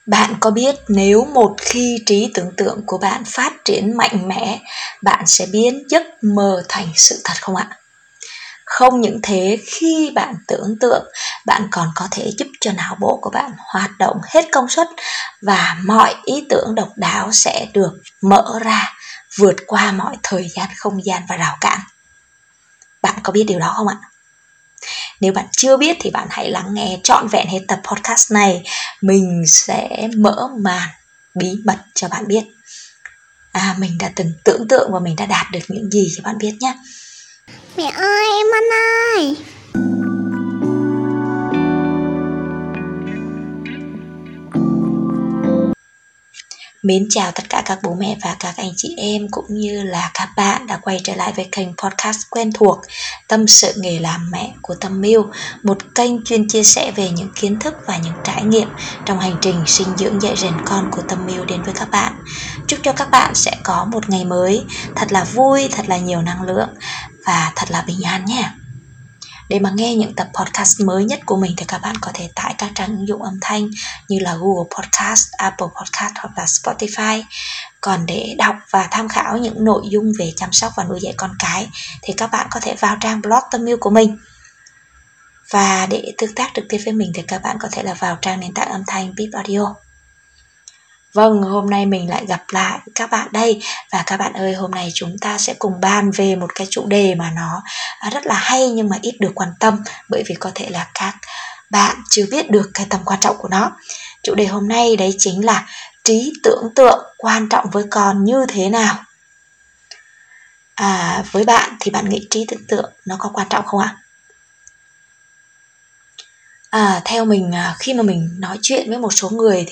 Bạn có biết nếu một khi trí tưởng tượng của bạn phát triển mạnh mẽ, bạn sẽ biến giấc mơ thành sự thật không ạ? Không những thế, khi bạn tưởng tượng, bạn còn có thể giúp cho não bộ của bạn hoạt động hết công suất và mọi ý tưởng độc đáo sẽ được mở ra, vượt qua mọi thời gian, không gian và rào cản. Bạn có biết điều đó không ạ? Nếu bạn chưa biết thì bạn hãy lắng nghe trọn vẹn hết tập podcast này. Mình sẽ mở màn bí mật cho bạn biết. Mình đã từng tưởng tượng và mình đã đạt được những gì cho bạn biết nhé. Mẹ ơi, em ăn ơi. Mến chào tất cả các bố mẹ và các anh chị em cũng như là các bạn đã quay trở lại với kênh podcast quen thuộc Tâm sự nghề làm mẹ của Tâm Miu, một kênh chuyên chia sẻ về những kiến thức và những trải nghiệm trong hành trình sinh dưỡng dạy rèn con của Tâm Miu đến với các bạn. Chúc cho các bạn sẽ có một ngày mới thật là vui, thật là nhiều năng lượng và thật là bình an nhé. Để mà nghe những tập podcast mới nhất của mình thì các bạn có thể tải các trang ứng dụng âm thanh như là Google Podcast, Apple Podcast hoặc là Spotify. Còn để đọc và tham khảo những nội dung về chăm sóc và nuôi dạy con cái thì các bạn có thể vào trang blog Tâm Miu của mình. Và để tương tác trực tiếp với mình thì các bạn có thể là vào trang nền tảng âm thanh Beep Audio. Vâng, hôm nay mình lại gặp lại các bạn đây. Và các bạn ơi, hôm nay chúng ta sẽ cùng bàn về một cái chủ đề mà nó rất là hay nhưng mà ít được quan tâm, bởi vì có thể là các bạn chưa biết được cái tầm quan trọng của nó. Chủ đề hôm nay đấy chính là trí tưởng tượng quan trọng với con như thế nào. Với bạn thì bạn nghĩ trí tưởng tượng nó có quan trọng không ạ? Theo mình, khi mà mình nói chuyện với một số người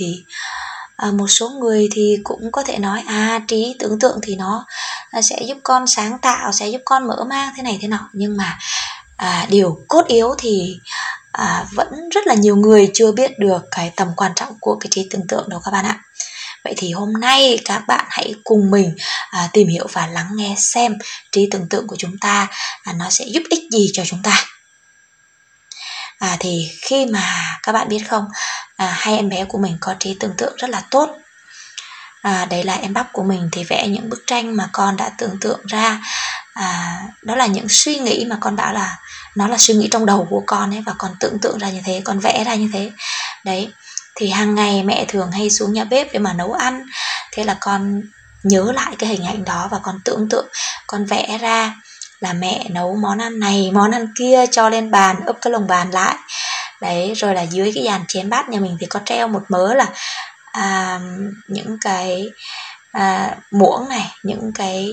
thì cũng có thể nói trí tưởng tượng thì nó sẽ giúp con sáng tạo, sẽ giúp con mở mang thế này thế nọ, nhưng mà điều cốt yếu thì vẫn rất là nhiều người chưa biết được cái tầm quan trọng của cái trí tưởng tượng đâu các bạn ạ. Vậy thì hôm nay các bạn hãy cùng mình tìm hiểu và lắng nghe xem trí tưởng tượng của chúng ta nó sẽ giúp ích gì cho chúng ta. Thì khi mà các bạn biết không, hai em bé của mình có trí tưởng tượng rất là tốt. Đấy là em bắp của mình thì vẽ những bức tranh mà con đã tưởng tượng ra. Đó là những suy nghĩ mà con bảo là nó là suy nghĩ trong đầu của con ấy, và con tưởng tượng ra như thế, con vẽ ra như thế. Đấy, thì hàng ngày mẹ thường hay xuống nhà bếp để mà nấu ăn. Thế là con nhớ lại cái hình ảnh đó và con tưởng tượng, con vẽ ra là mẹ nấu món ăn này, món ăn kia cho lên bàn, úp cái lồng bàn lại. Đấy, rồi là dưới cái dàn chén bát nhà mình thì có treo một mớ là những cái muỗng này, những cái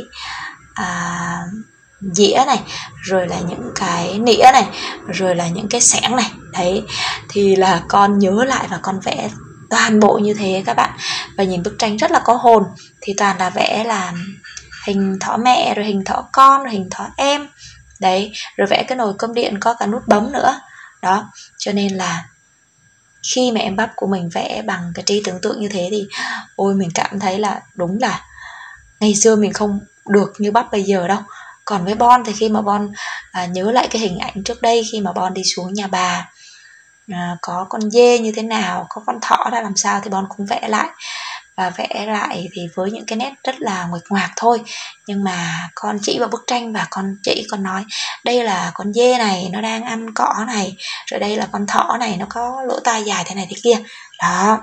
dĩa này, rồi là những cái nĩa này, rồi là những cái xẻng này. Đấy, thì là con nhớ lại và con vẽ toàn bộ như thế các bạn. Và nhìn bức tranh rất là có hồn, thì toàn là vẽ là hình thỏ mẹ, rồi hình thỏ con, rồi hình thỏ em. Đấy, rồi vẽ cái nồi cơm điện có cả nút bấm nữa. Đó, cho nên là khi mà em bắp của mình vẽ bằng cái trí tưởng tượng như thế thì mình cảm thấy là đúng là ngày xưa mình không được như bắp bây giờ đâu. Còn với Bon thì khi mà Bon nhớ lại cái hình ảnh trước đây khi mà Bon đi xuống nhà bà, có con dê như thế nào, có con thỏ ra làm sao thì Bon cũng vẽ lại. Và vẽ lại thì với những cái nét rất là nguệch ngoạc thôi, nhưng mà con chỉ vào bức tranh và con nói đây là con dê này, nó đang ăn cỏ này, rồi đây là con thỏ này, nó có lỗ tai dài thế này thế kia. Đó,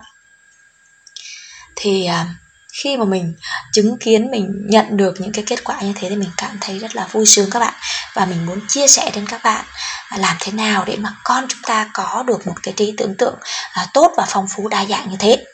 thì khi mà mình chứng kiến, mình nhận được những cái kết quả như thế thì mình cảm thấy rất là vui sướng các bạn. Và mình muốn chia sẻ đến các bạn làm thế nào để mà con chúng ta có được một cái trí tưởng tượng tốt và phong phú đa dạng như thế.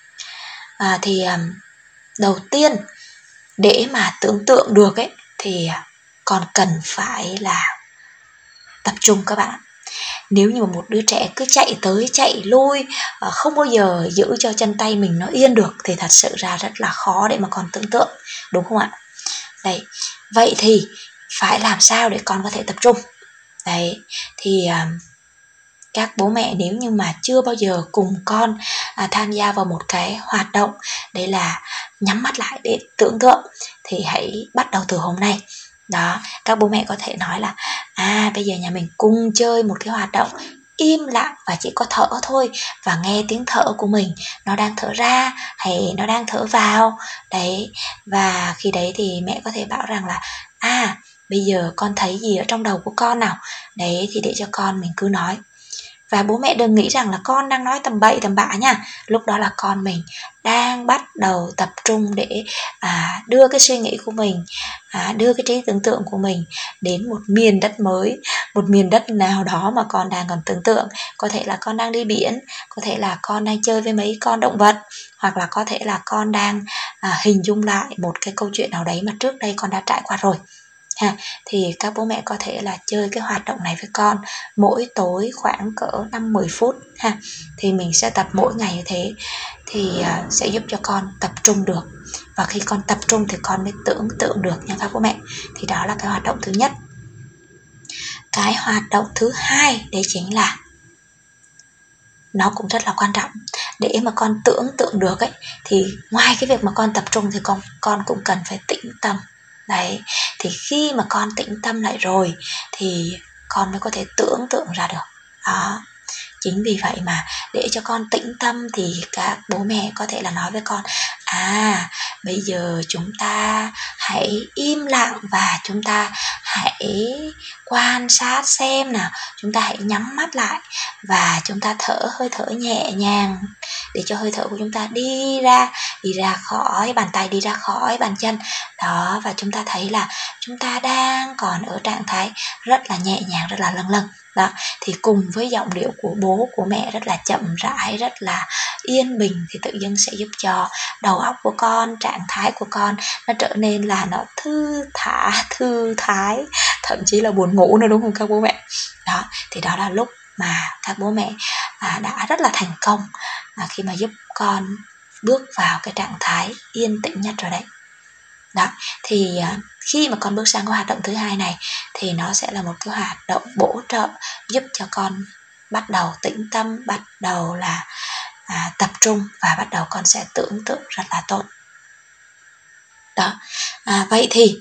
Đầu tiên, để mà tưởng tượng được ấy thì con cần phải là tập trung các bạn. Nếu như một đứa trẻ cứ chạy tới chạy lui, không bao giờ giữ cho chân tay mình nó yên được thì thật sự ra rất là khó để mà con tưởng tượng, đúng không ạ? Đấy, vậy thì phải làm sao để con có thể tập trung? Đấy, thì các bố mẹ nếu như mà chưa bao giờ cùng con tham gia vào một cái hoạt động đấy là nhắm mắt lại để tưởng tượng thì hãy bắt đầu từ hôm nay. Đó, các bố mẹ có thể nói là bây giờ nhà mình cùng chơi một cái hoạt động im lặng và chỉ có thở thôi, và nghe tiếng thở của mình, nó đang thở ra hay nó đang thở vào. Đấy, và khi đấy thì mẹ có thể bảo rằng là bây giờ con thấy gì ở trong đầu của con nào. Đấy, thì để cho con mình cứ nói. Và bố mẹ đừng nghĩ rằng là con đang nói tầm bậy tầm bạ nha. Lúc đó là con mình đang bắt đầu tập trung để đưa cái suy nghĩ của mình, đưa cái trí tưởng tượng của mình đến một miền đất mới, một miền đất nào đó mà con đang còn tưởng tượng. Có thể là con đang đi biển, có thể là con đang chơi với mấy con động vật, hoặc là có thể là con đang hình dung lại một cái câu chuyện nào đấy mà trước đây con đã trải qua rồi. Thì các bố mẹ có thể là chơi cái hoạt động này với con mỗi tối khoảng cỡ 5-10 phút thì mình sẽ tập mỗi ngày như thế, thì sẽ giúp cho con tập trung được. Và khi con tập trung thì con mới tưởng tượng được nha các bố mẹ. Thì đó là cái hoạt động thứ nhất. Cái hoạt động thứ hai đấy chính là nó cũng rất là quan trọng. Để mà con tưởng tượng được ấy, thì ngoài cái việc mà con tập trung thì con cũng cần phải tĩnh tâm. Đấy, thì khi mà con tĩnh tâm lại rồi thì con mới có thể tưởng tượng ra được. Đó, chính vì vậy mà để cho con tĩnh tâm thì các bố mẹ có thể là nói với con: bây giờ chúng ta hãy im lặng và chúng ta hãy quan sát xem nào, chúng ta hãy nhắm mắt lại và chúng ta thở hơi thở nhẹ nhàng để cho hơi thở của chúng ta đi ra khỏi bàn tay, đi ra khỏi bàn chân. Đó, và chúng ta thấy là chúng ta đang còn ở trạng thái rất là nhẹ nhàng, rất là lâng lâng. Đó, thì cùng với giọng điệu của bố, của mẹ rất là chậm rãi, rất là yên bình, thì tự dưng sẽ giúp cho đầu óc của con, trạng thái của con nó trở nên là nó thư thái, thậm chí là buồn ngủ nữa, đúng không các bố mẹ? Đó, thì đó là lúc mà các bố mẹ đã rất là thành công khi mà giúp con bước vào cái trạng thái yên tĩnh nhất rồi đấy. Đó, thì khi mà con bước sang cái hoạt động thứ hai này thì nó sẽ là một cái hoạt động bổ trợ giúp cho con bắt đầu tĩnh tâm, bắt đầu là tập trung, và bắt đầu con sẽ tưởng tượng rất là tốt. Đó, vậy thì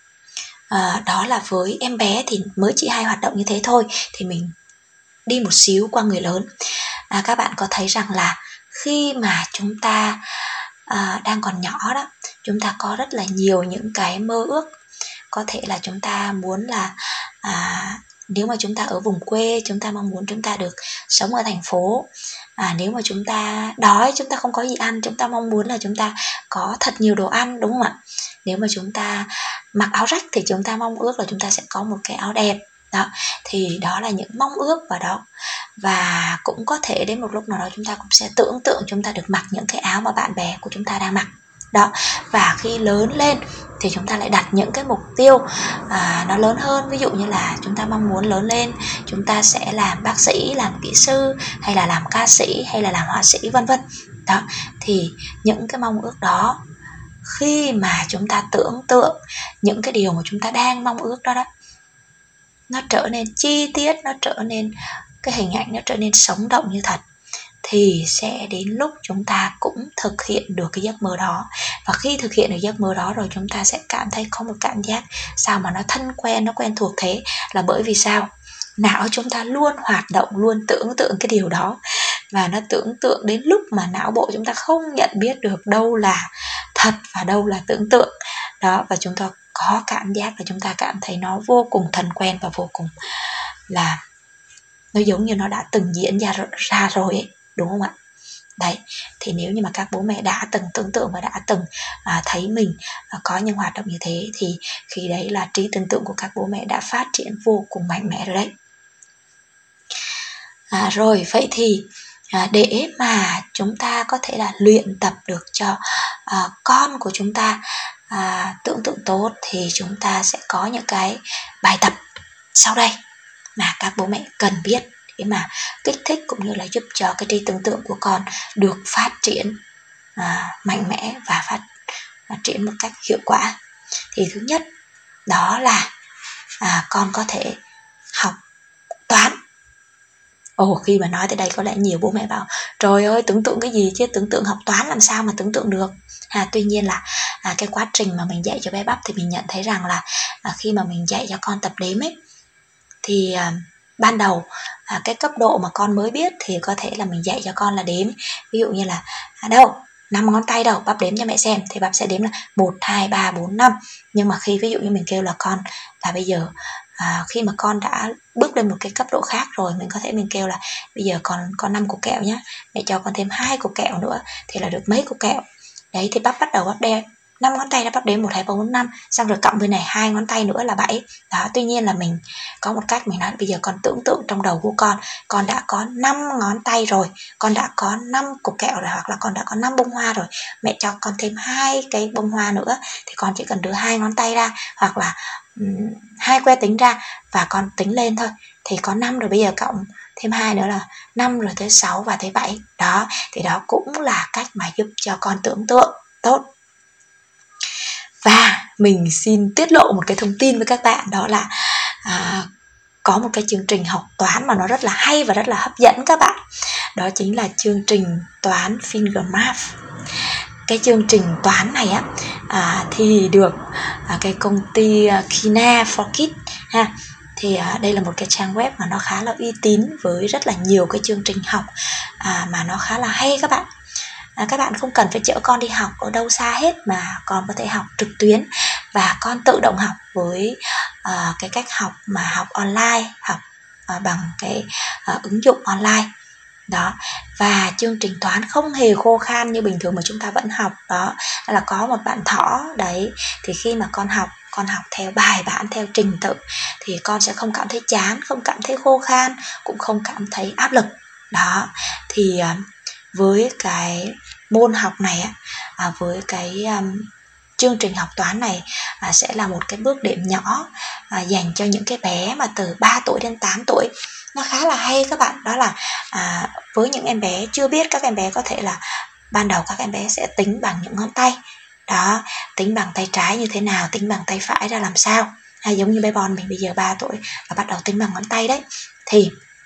đó là với em bé thì mới chỉ 2 hoạt động như thế thôi. Thì mình đi một xíu qua người lớn. Các bạn có thấy rằng là khi mà chúng ta đang còn nhỏ đó, chúng ta có rất là nhiều những cái mơ ước. Có thể là chúng ta muốn là nếu mà chúng ta ở vùng quê, chúng ta mong muốn chúng ta được sống ở thành phố. Nếu mà chúng ta đói, chúng ta không có gì ăn, chúng ta mong muốn là chúng ta có thật nhiều đồ ăn, đúng không ạ? Nếu mà chúng ta mặc áo rách thì chúng ta mong ước là chúng ta sẽ có một cái áo đẹp. Đó, thì đó là những mong ước vào đó. Và cũng có thể đến một lúc nào đó chúng ta cũng sẽ tưởng tượng chúng ta được mặc những cái áo mà bạn bè của chúng ta đang mặc. Đó, và khi lớn lên thì chúng ta lại đặt những cái mục tiêu nó lớn hơn. Ví dụ như là chúng ta mong muốn lớn lên chúng ta sẽ làm bác sĩ, làm kỹ sư, hay là làm ca sĩ, hay là làm họa sĩ, vân vân. Đó, thì những cái mong ước đó, khi mà chúng ta tưởng tượng những cái điều mà chúng ta đang mong ước đó, nó trở nên chi tiết, nó trở nên cái hình ảnh, nó trở nên sống động như thật, thì sẽ đến lúc chúng ta cũng thực hiện được cái giấc mơ đó. Và khi thực hiện được giấc mơ đó rồi, chúng ta sẽ cảm thấy có một cảm giác sao mà nó thân quen, nó quen thuộc thế. Là bởi vì sao? Não chúng ta luôn hoạt động, luôn tưởng tượng cái điều đó. Và nó tưởng tượng đến lúc mà não bộ chúng ta không nhận biết được đâu là thật và đâu là tưởng tượng. Đó, và chúng ta có cảm giác là chúng ta cảm thấy nó vô cùng thân quen và vô cùng là nó giống như nó đã từng diễn ra rồi ấy, đúng không ạ? Đấy, thì nếu như mà các bố mẹ đã từng tưởng tượng và đã từng thấy mình có những hoạt động như thế, thì khi đấy là trí tưởng tượng của các bố mẹ đã phát triển vô cùng mạnh mẽ rồi đấy. Rồi, vậy thì để mà chúng ta có thể là luyện tập được cho con của chúng ta tưởng tượng tốt, thì chúng ta sẽ có những cái bài tập sau đây mà các bố mẹ cần biết để mà kích thích cũng như là giúp cho cái trí tưởng tượng của con được phát triển mạnh mẽ và phát triển một cách hiệu quả. Thì thứ nhất đó là con có thể học toán. Khi mà nói tới đây có lẽ nhiều bố mẹ bảo trời ơi, tưởng tượng cái gì chứ, tưởng tượng học toán làm sao mà tưởng tượng được. Tuy nhiên là cái quá trình mà mình dạy cho bé Bắp thì mình nhận thấy rằng là khi mà mình dạy cho con tập đếm ấy, thì ban đầu, cái cấp độ mà con mới biết thì có thể là mình dạy cho con là đếm, ví dụ như là đâu 5 ngón tay đâu, bắp đếm cho mẹ xem, thì bắp sẽ đếm là 1, 2, 3, 4, 5. Nhưng mà khi ví dụ như mình kêu là con là bây giờ khi mà con đã bước lên một cái cấp độ khác rồi, mình có thể mình kêu là bây giờ còn 5 cục kẹo nhé, mẹ cho con thêm 2 cục kẹo nữa thì là được mấy cục kẹo. Đấy, thì bắp bắt đầu bắp đếm 5 ngón tay đã bắp đếm 1, 2, 3, 4, 5, xong rồi cộng bên này 2 ngón tay nữa là 7. Đó, tuy nhiên là mình có một cách mình nói bây giờ con tưởng tượng trong đầu của con đã có 5 ngón tay rồi, con đã có 5 cục kẹo rồi, hoặc là con đã có 5 bông hoa rồi, mẹ cho con thêm 2 cái bông hoa nữa thì con chỉ cần đưa 2 ngón tay ra, hoặc là 2 que tính ra và con tính lên thôi, thì có 5 rồi, bây giờ cộng thêm 2 nữa là 5, rồi tới 6 và tới 7. Đó, thì đó cũng là cách mà giúp cho con tưởng tượng tốt. Và mình xin tiết lộ một cái thông tin với các bạn, đó là có một cái chương trình học toán mà nó rất là hay và rất là hấp dẫn các bạn. Đó chính là chương trình toán Finger Math. Cái chương trình toán này thì được cái công ty Kina for Kids ha. Thì đây là một cái trang web mà nó khá là uy tín với rất là nhiều cái chương trình học mà nó khá là hay các bạn. Các bạn không cần phải chở con đi học ở đâu xa hết, mà con có thể học trực tuyến và con tự động học với cái cách học mà học online, học bằng cái ứng dụng online. Đó, và chương trình toán không hề khô khan như bình thường mà chúng ta vẫn học. Đó là có một bạn thỏ đấy, thì khi mà con học theo bài bản, theo trình tự thì con sẽ không cảm thấy chán, không cảm thấy khô khan, cũng không cảm thấy áp lực. Đó, thì với cái môn học này với cái chương trình học toán này sẽ là một cái bước đệm nhỏ dành cho những cái bé mà từ 3 tuổi đến 8 tuổi. Nó khá là hay các bạn, đó là với những em bé chưa biết, các em bé có thể là ban đầu các em bé sẽ tính bằng những ngón tay. Đó, tính bằng tay trái như thế nào, tính bằng tay phải ra làm sao, hay giống như bé Bon mình bây giờ 3 tuổi và bắt đầu tính bằng ngón tay đấy. Thì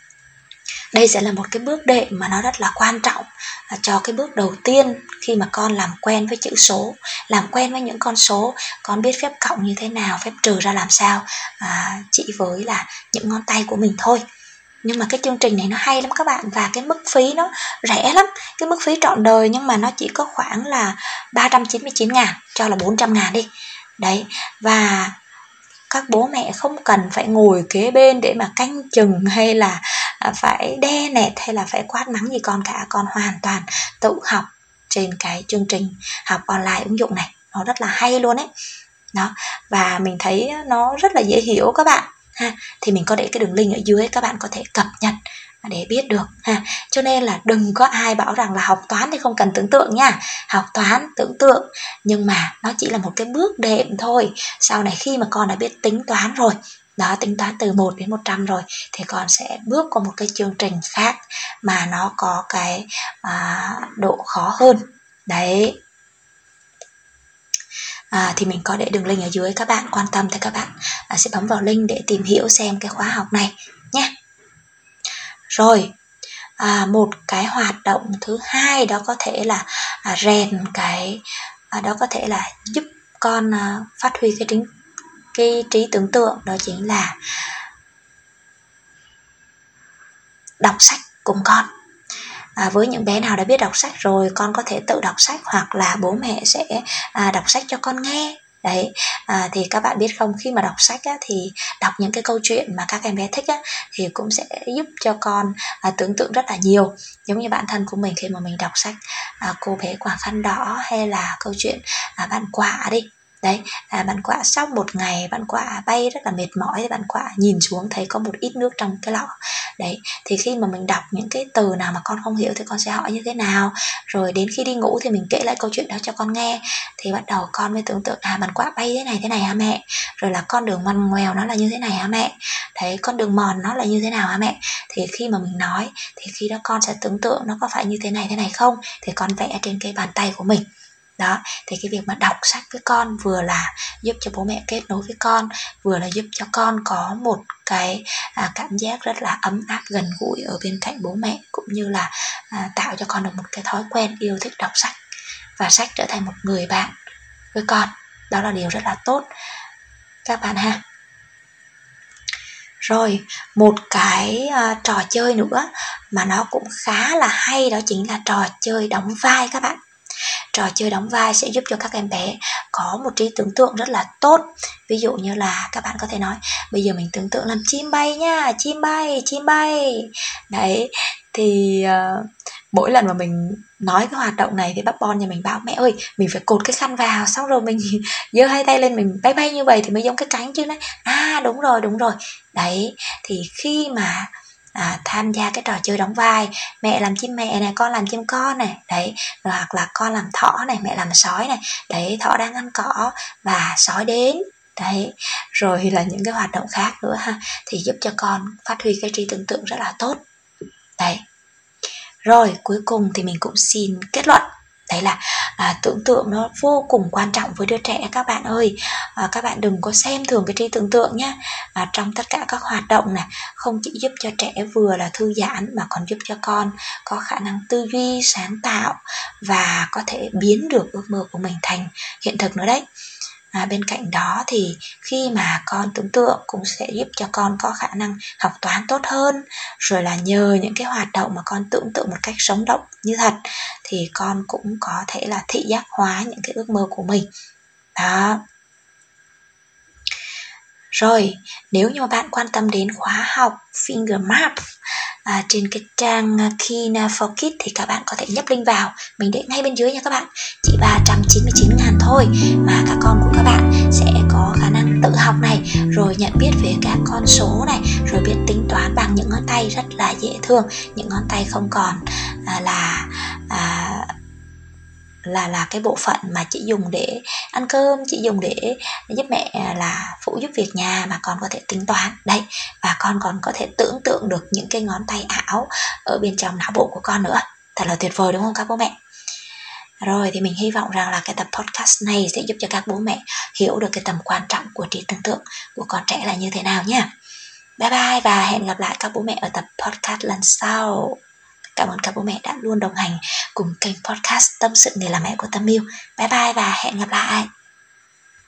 đây sẽ là một cái bước đệm mà nó rất là quan trọng cho cái bước đầu tiên khi mà con làm quen với chữ số, làm quen với những con số, con biết phép cộng như thế nào, phép trừ ra làm sao, chỉ với là những ngón tay của mình thôi. Nhưng mà cái chương trình này nó hay lắm các bạn, và cái mức phí nó rẻ lắm, cái mức phí trọn đời nhưng mà nó chỉ có khoảng là 399.000, cho là 400.000 đi. Đấy, và các bố mẹ không cần phải ngồi kế bên để mà canh chừng hay là phải đe nẹt hay là phải quát mắng gì con cả. Con hoàn toàn tự học trên cái chương trình học online ứng dụng này, nó rất là hay luôn ấy. Đó, và mình thấy nó rất là dễ hiểu các bạn ha. Thì mình có để cái đường link ở dưới, các bạn có thể cập nhật để biết được ha. Cho nên là đừng có ai bảo rằng là học toán thì không cần tưởng tượng nha. Học toán tưởng tượng, nhưng mà nó chỉ là một cái bước đệm thôi. Sau này khi mà con đã biết tính toán rồi, đó, tính toán từ 1 đến 100 rồi, thì con sẽ bước qua một cái chương trình khác mà nó có cái độ khó hơn. Đấy. Thì mình có để đường link ở dưới, các bạn quan tâm thì các bạn sẽ bấm vào link để tìm hiểu xem cái khóa học này nhé. Rồi, một cái hoạt động thứ hai đó có thể là rèn cái đó có thể là giúp con phát huy cái trí tưởng tượng, đó chính là đọc sách cùng con. Với những bé nào đã biết đọc sách rồi, con có thể tự đọc sách hoặc là bố mẹ sẽ đọc sách cho con nghe. Đấy, thì các bạn biết không, khi mà đọc sách thì đọc những cái câu chuyện mà các em bé thích thì cũng sẽ giúp cho con tưởng tượng rất là nhiều. Giống như bản thân của mình, khi mà mình đọc sách Cô bé quàng khăn đỏ hay là câu chuyện Bạn quạ đi. Đấy, bạn quạ sau một ngày bạn quạ bay rất là mệt mỏi, bạn quạ nhìn xuống thấy có một ít nước trong cái lọ. Đấy, thì khi mà mình đọc những cái từ nào mà con không hiểu thì con sẽ hỏi như thế nào, rồi đến khi đi ngủ thì mình kể lại câu chuyện đó cho con nghe, thì bắt đầu con mới tưởng tượng bạn quạ bay thế này hả mẹ, rồi là con đường ngoằn ngoèo nó là như thế này hả mẹ, thấy con đường mòn nó là như thế nào hả mẹ. Thì khi mà mình nói thì khi đó con sẽ tưởng tượng nó có phải như thế này không, thì con vẽ trên cái bàn tay của mình. Đó, thì cái việc mà đọc sách với con vừa là giúp cho bố mẹ kết nối với con, vừa là giúp cho con có một cái cảm giác rất là ấm áp, gần gũi ở bên cạnh bố mẹ, cũng như là tạo cho con được một cái thói quen yêu thích đọc sách, và sách trở thành một người bạn với con. Đó là điều rất là tốt các bạn ha. Rồi, một cái trò chơi nữa mà nó cũng khá là hay, đó chính là trò chơi đóng vai các bạn. Trò chơi đóng vai sẽ giúp cho các em bé có một trí tưởng tượng rất là tốt. Ví dụ như là các bạn có thể nói, bây giờ mình tưởng tượng làm chim bay nha, chim bay. Đấy, thì mỗi lần mà mình nói cái hoạt động này thì bắp bon nhà mình bảo mẹ ơi, mình phải cột cái khăn vào, xong rồi mình giơ hai tay lên mình bay bay như vậy thì mới giống cái cánh chứ. Đấy, đúng rồi. Đấy, thì khi mà tham gia cái trò chơi đóng vai, mẹ làm chim mẹ này, con làm chim con này, đấy, rồi hoặc là con làm thỏ này, mẹ làm sói này, đấy, thỏ đang ăn cỏ và sói đến, đấy, rồi là những cái hoạt động khác nữa ha, thì giúp cho con phát huy cái trí tưởng tượng rất là tốt. Đấy, rồi cuối cùng thì mình cũng xin kết luận, đấy là tưởng tượng nó vô cùng quan trọng với đứa trẻ các bạn ơi. Các bạn đừng có xem thường cái trí tưởng tượng nhé. Trong tất cả các hoạt động này, không chỉ giúp cho trẻ vừa là thư giãn mà còn giúp cho con có khả năng tư duy sáng tạo và có thể biến được ước mơ của mình thành hiện thực nữa đấy. Bên cạnh đó thì khi mà con tưởng tượng cũng sẽ giúp cho con có khả năng học toán tốt hơn, rồi là nhờ những cái hoạt động mà con tưởng tượng một cách sống động như thật thì con cũng có thể là thị giác hóa những cái ước mơ của mình. Đó. Rồi, nếu như mà bạn quan tâm đến khóa học Finger Math trên cái trang Kina for Kids thì các bạn có thể nhấp link vào, mình để ngay bên dưới nha các bạn. Chỉ 399.000 thôi mà các con của các bạn sẽ có khả năng tự học này, rồi nhận biết về các con số này, rồi biết tính toán bằng những ngón tay rất là dễ thương, những ngón tay không còn là cái bộ phận mà chỉ dùng để ăn cơm, chỉ dùng để giúp mẹ là phụ giúp việc nhà, mà con có thể tính toán đấy, và con còn có thể tưởng tượng được những cái ngón tay ảo ở bên trong não bộ của con nữa. Thật là tuyệt vời đúng không các bố mẹ? Rồi thì mình hy vọng rằng là cái tập podcast này sẽ giúp cho các bố mẹ hiểu được cái tầm quan trọng của trí tưởng tượng của con trẻ là như thế nào nha. Bye bye và hẹn gặp lại các bố mẹ ở tập podcast lần sau. Cảm ơn các bố mẹ đã luôn đồng hành cùng kênh podcast Tâm sự nghề làm mẹ của Tâm Miu. Bye bye và hẹn gặp lại.